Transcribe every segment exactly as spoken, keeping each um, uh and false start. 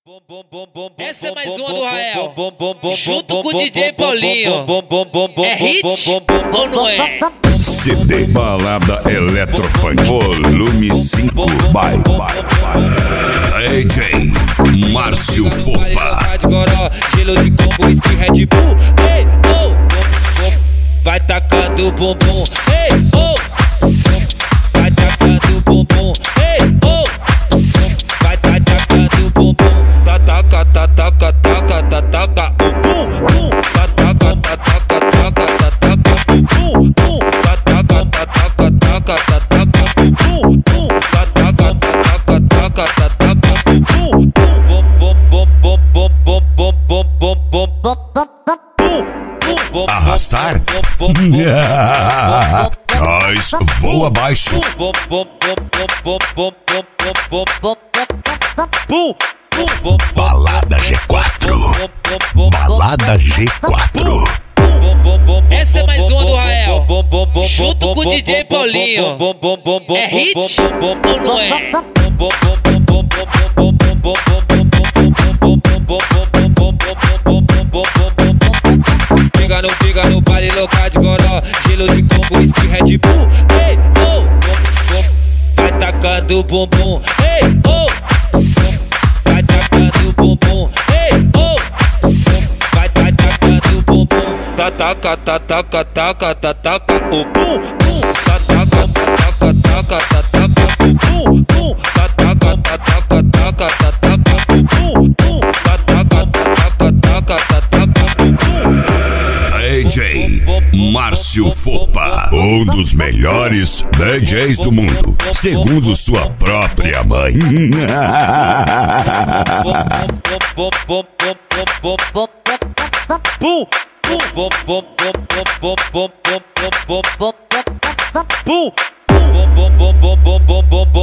Essa é mais uma do Rael, junto com o D J Paulinho. É hit ou não é? C D Balada Eletrofunk Volume cinco by D J Márcio Fopa. Gelo de combo, whisky, Red Bull. Ei, oh, vai tacando bumbum. Ei, oh, vai tacando bumbum. Ei, oh, vai tacando bumbum. Taca, taca, taca, taca, taca, o bum, bum. Taca, taca, taca, taca, o bum, bum. Taca, taca, taca, taca, o bum, bum. Taca, taca, taca, taca, o bum, bum. Bom, bom, bom, bom, bom, bom, bom, bom, bom, bom. Arrastar? Nós voa abaixo. Balada G quatro. Balada G quatro. Essa é mais uma do Rael, junto com o D J Paulinho. É hit ou não é? Pega no, pega no baile local de goró, gelo de combo, whisky, Red Bull. Ei, oh, vai tacando bumbum. Ei, oh, vai tacando bumbum. Ei, oh, vai tacando bumbum. Taca, taca, taca, taca, o bum, bum. Taca, taca, taca, taca, o bum, bum. Taca, taca, taca, taca, o bum, bum. Taca, taca, taca, taca, o bum. D J Márcio Fopa, um dos melhores D Js do mundo, segundo sua própria mãe. Bum,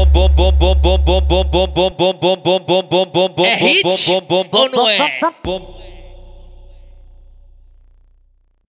é hit ou não é?